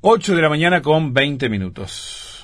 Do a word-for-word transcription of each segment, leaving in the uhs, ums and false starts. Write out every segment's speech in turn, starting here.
ocho de la mañana con veinte minutos.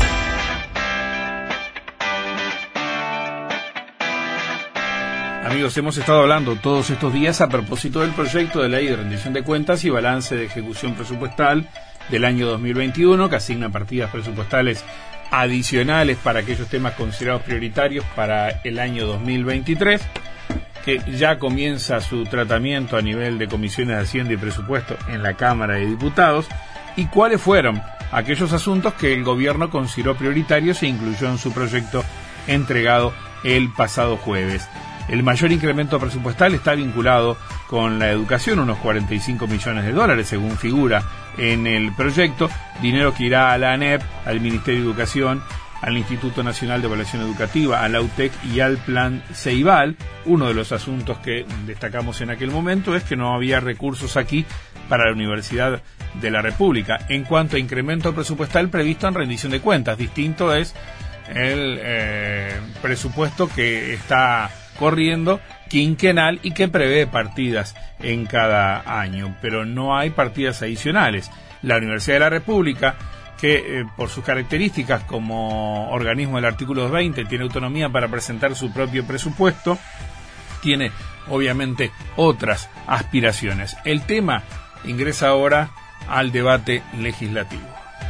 Amigos, hemos estado hablando todos estos días a propósito del proyecto de ley de rendición de cuentas y balance de ejecución presupuestal del año dos mil veintiuno, que asigna partidas presupuestales adicionales para aquellos temas considerados prioritarios para el año dos mil veintitrés, que ya comienza su tratamiento a nivel de comisiones de Hacienda y Presupuesto en la Cámara de Diputados, y cuáles fueron aquellos asuntos que el gobierno consideró prioritarios e incluyó en su proyecto entregado el pasado jueves. El mayor incremento presupuestal está vinculado con la educación, unos cuarenta y cinco millones de dólares, según figura en el proyecto, dinero que irá a la ANEP, al Ministerio de Educación, al Instituto Nacional de Evaluación Educativa, a la U T E C y al Plan Ceibal. Uno de los asuntos que destacamos en aquel momento es que no había recursos aquí para la Universidad de la República. En cuanto a incremento presupuestal previsto en rendición de cuentas, distinto es el eh, presupuesto que está corriendo quinquenal y que prevé partidas en cada año, pero no hay partidas adicionales. La Universidad de la República, que eh, por sus características como organismo del artículo doscientos veinte tiene autonomía para presentar su propio presupuesto, tiene obviamente otras aspiraciones. El tema ingresa ahora al debate legislativo.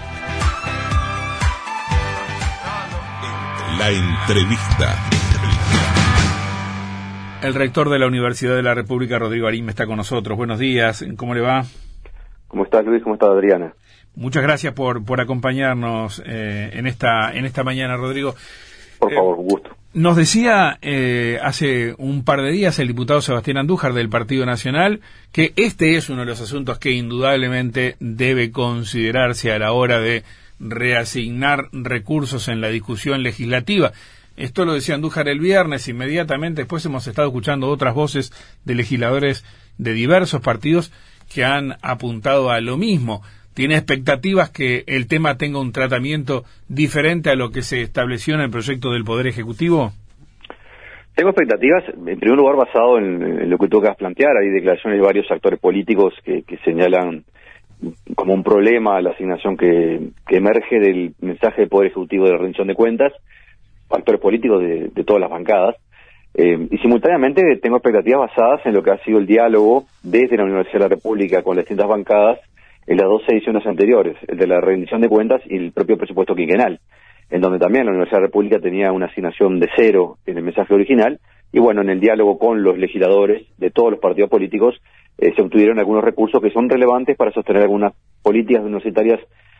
La entrevista. El rector de la Universidad de la República, Rodrigo Arim, está con nosotros. Buenos días, ¿cómo le va? ¿Cómo estás, Luis? ¿Cómo estás, Adriana? Muchas gracias por por acompañarnos eh, en esta en esta mañana, Rodrigo. Por favor, un gusto. Eh, nos decía eh, hace un par de días el diputado Sebastián Andújar del Partido Nacional que este es uno de los asuntos que indudablemente debe considerarse a la hora de reasignar recursos en la discusión legislativa. Esto lo decía Andújar el viernes, inmediatamente después hemos estado escuchando otras voces de legisladores de diversos partidos que han apuntado a lo mismo. ¿Tiene expectativas que el tema tenga un tratamiento diferente a lo que se estableció en el proyecto del Poder Ejecutivo? Tengo expectativas, en primer lugar, basado en, en lo que tú acabas de plantear. Hay declaraciones de varios actores políticos que, que señalan como un problema la asignación que, que emerge del mensaje del Poder Ejecutivo de la rendición de cuentas, actores políticos de, de todas las bancadas, eh, y simultáneamente tengo expectativas basadas en lo que ha sido el diálogo desde la Universidad de la República con las distintas bancadas en las dos ediciones anteriores, el de la rendición de cuentas y el propio presupuesto quinquenal, en donde también la Universidad de la República tenía una asignación de cero en el mensaje original, y bueno, en el diálogo con los legisladores de todos los partidos políticos eh, se obtuvieron algunos recursos que son relevantes para sostener algunas políticas universitarias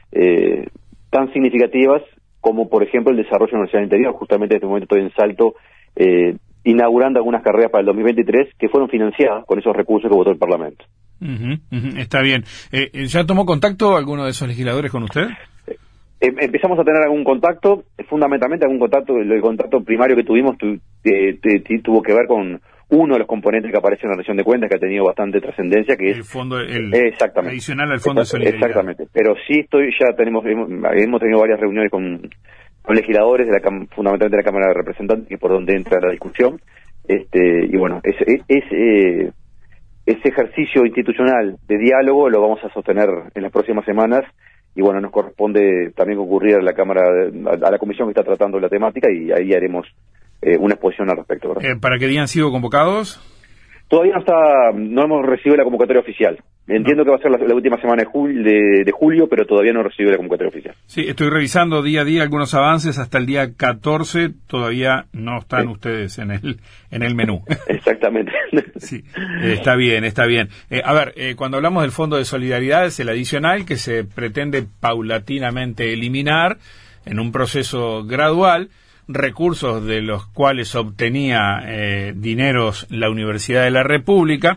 eh, tan significativas como por ejemplo el desarrollo de la Universidad del Interior. Justamente en este momento estoy en Salto eh, inaugurando algunas carreras para el dos mil veintitrés que fueron financiadas con esos recursos que votó el Parlamento. Uh-huh, uh-huh, está bien. Eh, ¿Ya tomó contacto alguno de esos legisladores con usted? Eh, empezamos a tener algún contacto, fundamentalmente algún contacto, el, el contacto primario que tuvimos tu, eh, te, te, tuvo que ver con uno de los componentes que aparece en la rendición de cuentas, que ha tenido bastante trascendencia, que es el fondo el exactamente, adicional al fondo de solidaridad. Exactamente, pero sí estoy, ya tenemos, hemos, hemos tenido varias reuniones con, con legisladores, de la, fundamentalmente de la Cámara de Representantes, que es por donde entra la discusión, este y bueno, es, es, es eh, ese ejercicio institucional de diálogo lo vamos a sostener en las próximas semanas, y bueno, nos corresponde también concurrir a la Cámara, a la comisión que está tratando la temática, y ahí haremos Eh, una exposición al respecto. Eh, ¿Para qué día han sido convocados? Todavía no está, no hemos recibido la convocatoria oficial. Entiendo no. que va a ser la, la última semana de, jul, de, de julio, pero todavía no he recibido la convocatoria oficial. Sí, estoy revisando día a día algunos avances hasta el día catorce, todavía no están sí. ustedes en el en el menú. Exactamente. Sí, eh, está bien, está bien. Eh, a ver, eh, cuando hablamos del Fondo de Solidaridad es el adicional que se pretende paulatinamente eliminar en un proceso gradual, recursos de los cuales obtenía eh, dineros la Universidad de la República,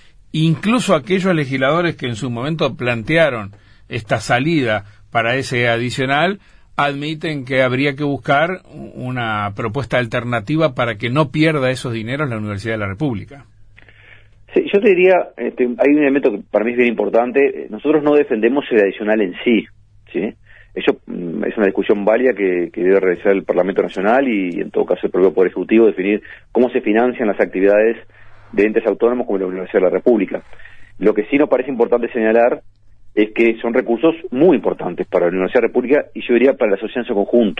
incluso aquellos legisladores que en su momento plantearon esta salida para ese adicional, admiten que habría que buscar una propuesta alternativa para que no pierda esos dineros la Universidad de la República. Sí, yo te diría, este, hay un elemento que para mí es bien importante. Nosotros no defendemos el adicional en sí, ¿sí? Eso mm, es una discusión válida que, que debe realizar el Parlamento Nacional y, en todo caso, el propio Poder Ejecutivo, definir cómo se financian las actividades de entes autónomos como la Universidad de la República. Lo que sí nos parece importante señalar es que son recursos muy importantes para la Universidad República y yo diría para la sociedad en su conjunto.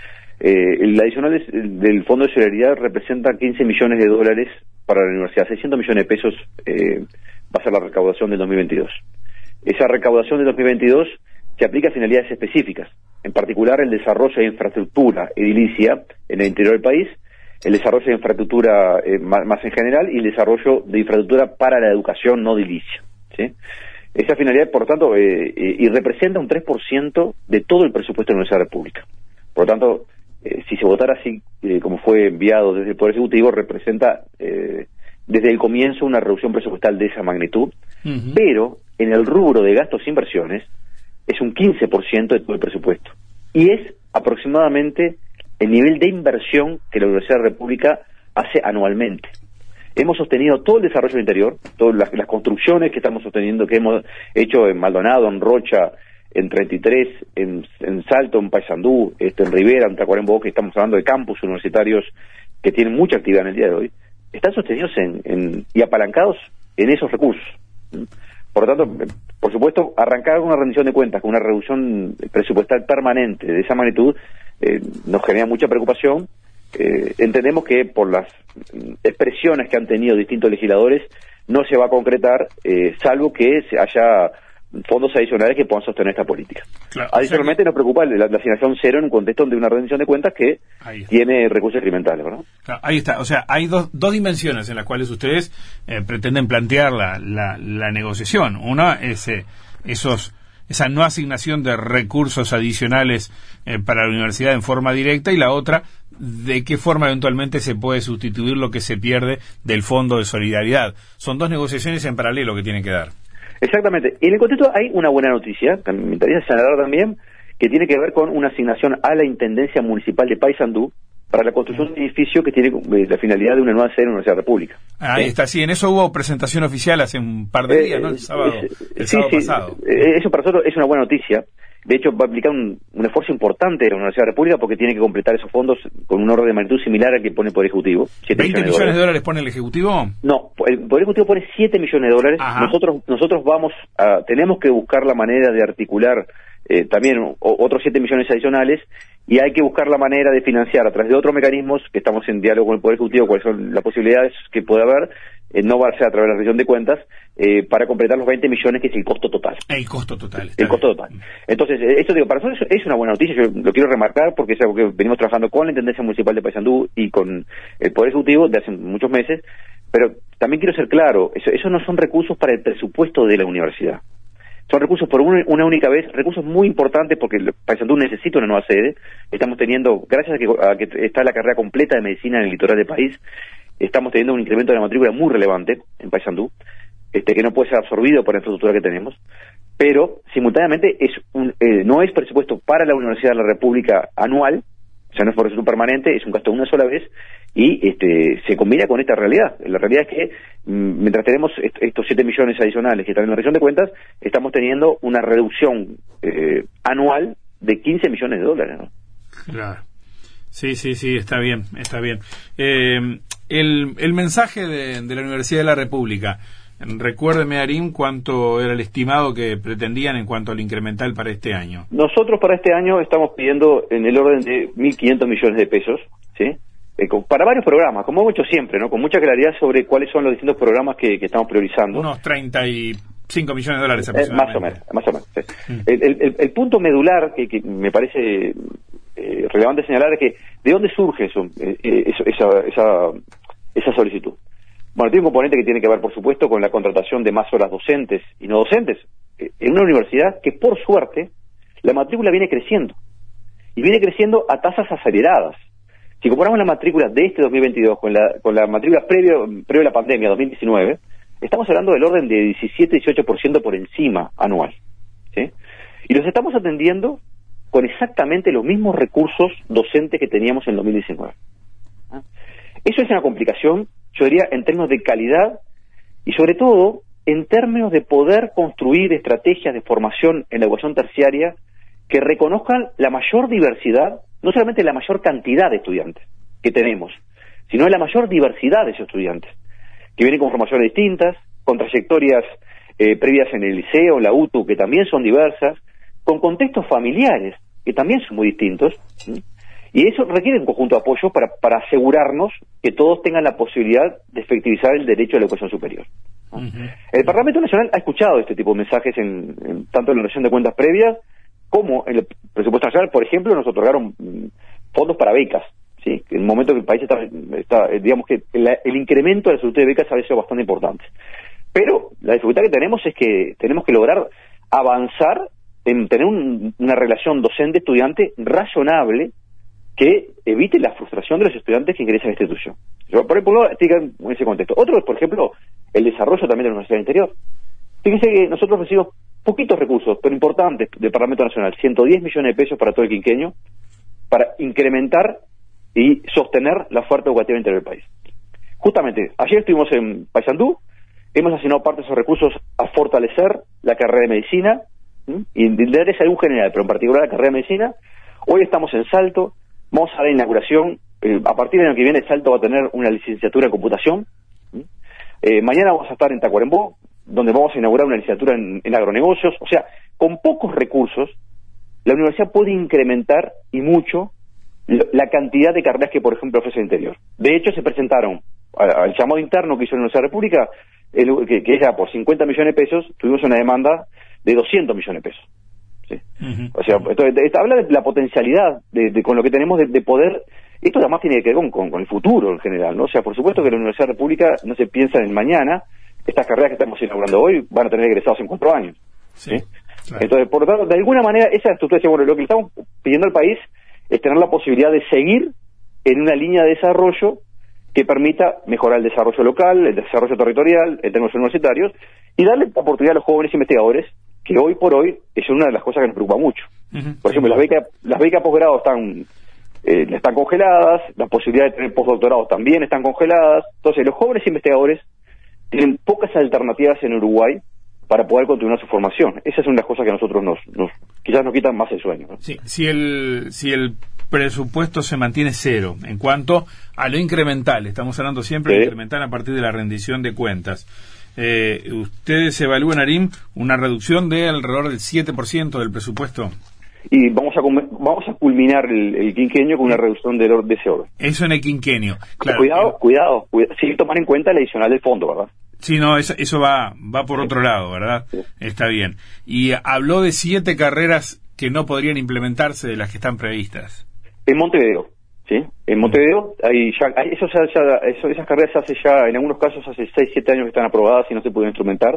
Eh, el adicional es, el, del Fondo de Solidaridad representa quince millones de dólares para la universidad, seiscientos millones de pesos eh, va a ser la recaudación del dos mil veintidós. Esa recaudación del dos mil veintidós se aplica a finalidades específicas, en particular el desarrollo de infraestructura edilicia en el interior del país, el desarrollo de infraestructura eh, más, más en general y el desarrollo de infraestructura para la educación no edilicia, ¿sí? Esa finalidad, por tanto, eh, eh, y representa un tres por ciento de todo el presupuesto de la Universidad República. Por lo tanto, eh, si se votara así, eh, como fue enviado desde el Poder Ejecutivo, representa eh, desde el comienzo una reducción presupuestal de esa magnitud, uh-huh. Pero en el rubro de gastos e inversiones es un quince por ciento de todo el presupuesto. Y es aproximadamente el nivel de inversión que la Universidad República hace anualmente. Hemos sostenido todo el desarrollo del interior, todas las, las construcciones que estamos sosteniendo, que hemos hecho en Maldonado, en Rocha, en treinta y tres, en, en Salto, en Paysandú, este, en Rivera, en Tacuarembó, que estamos hablando de campus universitarios que tienen mucha actividad en el día de hoy, están sostenidos en, en, y apalancados en esos recursos. Por lo tanto, por supuesto, arrancar una rendición de cuentas con una reducción presupuestal permanente de esa magnitud eh, nos genera mucha preocupación. Eh, entendemos que por las expresiones que han tenido distintos legisladores no se va a concretar, eh, salvo que se haya fondos adicionales que puedan sostener esta política. Claro, adicionalmente, o sea que... nos preocupa la, la asignación cero en un contexto de una rendición de cuentas que tiene recursos experimentales, ¿verdad? Claro, ahí está. O sea, hay dos, dos dimensiones en las cuales ustedes eh, pretenden plantear la, la, la negociación. Una es eh, esos esa no asignación de recursos adicionales eh, para la universidad en forma directa, y la otra, de qué forma eventualmente se puede sustituir lo que se pierde del Fondo de Solidaridad. Son dos negociaciones en paralelo que tienen que dar. Exactamente. Y en el contexto hay una buena noticia, que me interesa señalar también, que tiene que ver con una asignación a la Intendencia Municipal de Paysandú para la construcción de un edificio que tiene la finalidad de una nueva sede en la Universidad República. Ahí ¿sí? está, sí, en eso hubo presentación oficial hace un par de días, eh, ¿no? El sábado, eh, el sí, sábado sí, pasado. Eh, eso para nosotros es una buena noticia. De hecho, va a aplicar un, un esfuerzo importante de la Universidad República porque tiene que completar esos fondos con un orden de magnitud similar al que pone el Poder Ejecutivo. ¿veinte millones de dólares pone el Ejecutivo? No, el Poder Ejecutivo pone siete millones de dólares. Ajá. Nosotros nosotros vamos a, tenemos que buscar la manera de articular eh, también o, otros siete millones adicionales, y hay que buscar la manera de financiar a través de otros mecanismos, que estamos en diálogo con el Poder Ejecutivo, cuáles son las posibilidades que puede haber, eh, no va a ser a través de la rendición de cuentas, eh, para completar los veinte millones, que es el costo total. El costo total. El costo total. Entonces, eh, esto digo, para nosotros es una buena noticia, yo lo quiero remarcar porque es algo que venimos trabajando con la Intendencia Municipal de Paysandú y con el Poder Ejecutivo de hace muchos meses, pero también quiero ser claro, eso, eso no son recursos para el presupuesto de la universidad. Son recursos por una, una única vez, recursos muy importantes porque Paysandú necesita una nueva sede. Estamos teniendo, gracias a que, a que está la carrera completa de medicina en el litoral del país, estamos teniendo un incremento de la matrícula muy relevante en Paysandú, este, que no puede ser absorbido por la infraestructura que tenemos, pero simultáneamente es un, eh, no es presupuesto para la Universidad de la República anual, o sea, no es por presupuesto permanente, es un gasto una sola vez, y este se combina con esta realidad. La realidad es que m- mientras tenemos est- estos siete millones adicionales que están en la rendición de cuentas, estamos teniendo una reducción eh, anual de quince millones de dólares, ¿no? Claro. Sí, sí, sí, está bien, está bien. Eh, el, el mensaje de, de la Universidad de la República, recuérdeme, Arim, cuánto era el estimado que pretendían en cuanto al incremental para este año. Nosotros para este año estamos pidiendo en el orden de mil quinientos millones de pesos, ¿sí? Eh, con, para varios programas, como hemos hecho siempre, ¿no? Con mucha claridad sobre cuáles son los distintos programas que, que estamos priorizando. Unos treinta y cinco millones de dólares eh, aproximadamente. Más o menos, más o menos. Sí. Mm. El, el, el punto medular que, que me parece eh, relevante señalar es que ¿de dónde surge eso, eh, eso, esa, esa, esa solicitud? Bueno, tiene un componente que tiene que ver, por supuesto, con la contratación de más horas docentes y no docentes eh, en una universidad que, por suerte, la matrícula viene creciendo. Y viene creciendo a tasas aceleradas. Si comparamos la matrícula de este dos mil veintidós con la, con la matrícula previo, previo a la pandemia, dos mil diecinueve, estamos hablando del orden de diecisiete a dieciocho por ciento por encima anual, ¿sí? Y los estamos atendiendo con exactamente los mismos recursos docentes que teníamos en dos mil diecinueve. ¿Ah? Eso es una complicación, yo diría, en términos de calidad y sobre todo en términos de poder construir estrategias de formación en la educación terciaria que reconozcan la mayor diversidad, no solamente la mayor cantidad de estudiantes que tenemos, sino la mayor diversidad de esos estudiantes, que vienen con formaciones distintas, con trayectorias eh, previas en el liceo, en la U T U, que también son diversas, con contextos familiares, que también son muy distintos, ¿sí? Y eso requiere un conjunto de apoyos para, para asegurarnos que todos tengan la posibilidad de efectivizar el derecho a la educación superior, ¿no? Uh-huh. El Parlamento Nacional ha escuchado este tipo de mensajes en, en tanto en la rendición de cuentas previas como en el presupuesto nacional. Por ejemplo, nos otorgaron mm, fondos para becas, ¿sí? En el momento que el país está, está digamos que el, el incremento de la solicitud de becas ha sido bastante importante. Pero la dificultad que tenemos es que tenemos que lograr avanzar en tener un, una relación docente-estudiante razonable que evite la frustración de los estudiantes que ingresan a esta institución. Yo, por ejemplo, en ese contexto. Otro es, por ejemplo, el desarrollo también de la Universidad del Interior. Fíjense que nosotros recibimos poquitos recursos, pero importantes, del Parlamento Nacional, ciento diez millones de pesos para todo el quinquenio, para incrementar y sostener la oferta educativa interior del país. Justamente, ayer estuvimos en Paysandú, hemos asignado parte de esos recursos a fortalecer la carrera de medicina, ¿sí? Y de área de salud general, pero en particular la carrera de medicina. Hoy estamos en Salto, vamos a la inauguración, eh, a partir del año que viene Salto va a tener una licenciatura en computación, ¿sí? eh, mañana vamos a estar en Tacuarembó, donde vamos a inaugurar una licenciatura en, en agronegocios. O sea, con pocos recursos, la universidad puede incrementar y mucho la cantidad de carreras que, por ejemplo, ofrece el interior. De hecho, se presentaron al llamado interno que hizo la Universidad de la República, el, que, que era por cincuenta millones de pesos, tuvimos una demanda de doscientos millones de pesos. ¿Sí? Uh-huh. O sea, esto, esto habla de la potencialidad de, de con lo que tenemos de, de poder. Esto además tiene que ver con, con, con el futuro en general, ¿no? O sea, por supuesto que la Universidad de la República no se piensa en mañana. Estas carreras que estamos inaugurando hoy van a tener egresados en cuatro años. ¿Sí? ¿Sí? Claro. Entonces, por lo tanto, de alguna manera, esa estructura, bueno, lo que le estamos pidiendo al país es tener la posibilidad de seguir en una línea de desarrollo que permita mejorar el desarrollo local, el desarrollo territorial, en términos universitarios, y darle oportunidad a los jóvenes investigadores, que hoy por hoy es una de las cosas que nos preocupa mucho. Uh-huh. Por ejemplo, las becas las becas posgrado están eh, están congeladas, las posibilidades de tener postdoctorados también están congeladas. Entonces, los jóvenes investigadores tienen pocas alternativas en Uruguay para poder continuar su formación. Esa es una de las cosas que a nosotros nos, nos quizás nos quitan más el sueño, ¿no? Sí, si el si el presupuesto se mantiene cero en cuanto a lo incremental, estamos hablando siempre sí. de incremental a partir de la rendición de cuentas. Eh, ¿Ustedes evalúan, Arim, una reducción de alrededor del siete por ciento del presupuesto? Y vamos a vamos a culminar el, el quinquenio con una reducción de, de ese orden. Eso en el quinquenio. Claro, cuidado, eh, cuidado, cuidado, sin tomar en cuenta el adicional del fondo, ¿verdad? Sí, no, eso, eso va va por sí. otro lado, ¿verdad? Sí. Está bien. Y habló de siete carreras que no podrían implementarse de las que están previstas. En Montevideo, ¿sí? En Montevideo, hay ya, hay, eso ya, ya, eso, esas carreras hace ya, en algunos casos, hace seis, siete años que están aprobadas y no se pudieron instrumentar.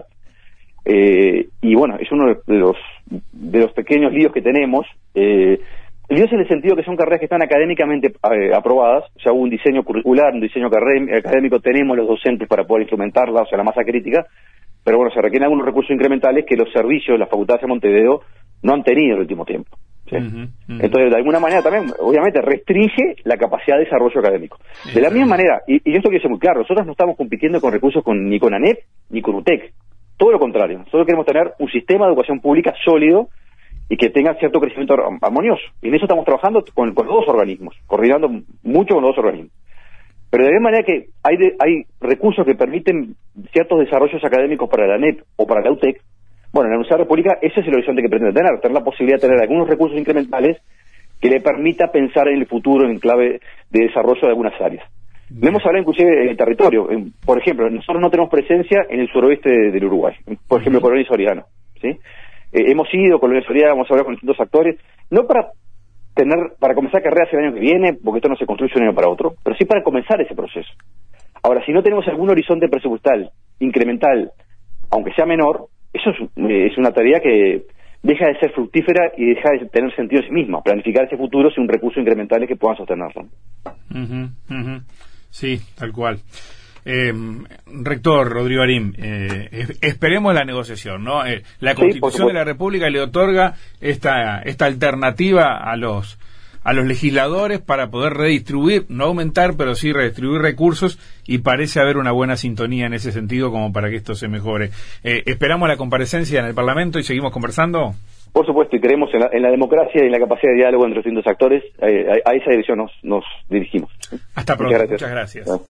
Eh, y bueno, es uno de los de los pequeños líos que tenemos. Eh, líos en el sentido que son carreras que están académicamente eh, aprobadas, o sea, hubo un diseño curricular, un diseño académico, tenemos los docentes para poder implementarla, o sea, la masa crítica, pero bueno, se requieren algunos recursos incrementales que los servicios, las facultades de Montevideo no han tenido en el último tiempo. ¿Sí? Uh-huh, uh-huh. Entonces, de alguna manera también, obviamente, restringe la capacidad de desarrollo académico. De la misma manera, y, y esto quiero ser muy claro, nosotros no estamos compitiendo con recursos con, ni con ANEP ni con UTEC. Todo lo contrario. Nosotros queremos tener un sistema de educación pública sólido y que tenga cierto crecimiento armonioso. Y en eso estamos trabajando con, con los dos organismos, coordinando mucho con los dos organismos. Pero de la misma manera que hay, de, hay recursos que permiten ciertos desarrollos académicos para la ANEP o para la UTEC, bueno, en la Universidad de la República ese es el horizonte que pretende tener, tener la posibilidad de tener algunos recursos incrementales que le permita pensar en el futuro en clave de desarrollo de algunas áreas. Le hemos hablado inclusive en el territorio. En, por ejemplo, nosotros no tenemos presencia en el suroeste de, del Uruguay, por ejemplo, Colonia y Soriano, ¿sí? Eh, hemos ido Colonia y Soriano, hemos hablado con distintos actores, no para tener, para comenzar carreras el año que viene, porque esto no se construye de un año para otro, pero sí para comenzar ese proceso. Ahora, si no tenemos algún horizonte presupuestal incremental, aunque sea menor, eso es, eh, es una tarea que deja de ser fructífera y deja de tener sentido en sí misma, planificar ese futuro sin un recurso incrementales que puedan sostenerlo. Uh-huh, uh-huh. Sí, tal cual. Eh, rector Rodrigo Arim, eh, esperemos la negociación, ¿no? Eh, la Constitución sí, de la República le otorga esta esta alternativa a los a los legisladores para poder redistribuir, no aumentar, pero sí redistribuir recursos, y parece haber una buena sintonía en ese sentido como para que esto se mejore. Eh, esperamos la comparecencia en el Parlamento y seguimos conversando. Por supuesto, y creemos en la, en la democracia y en la capacidad de diálogo entre los distintos actores. Eh, a, a esa dirección nos, nos dirigimos. Hasta pronto. Muchas gracias. Muchas gracias.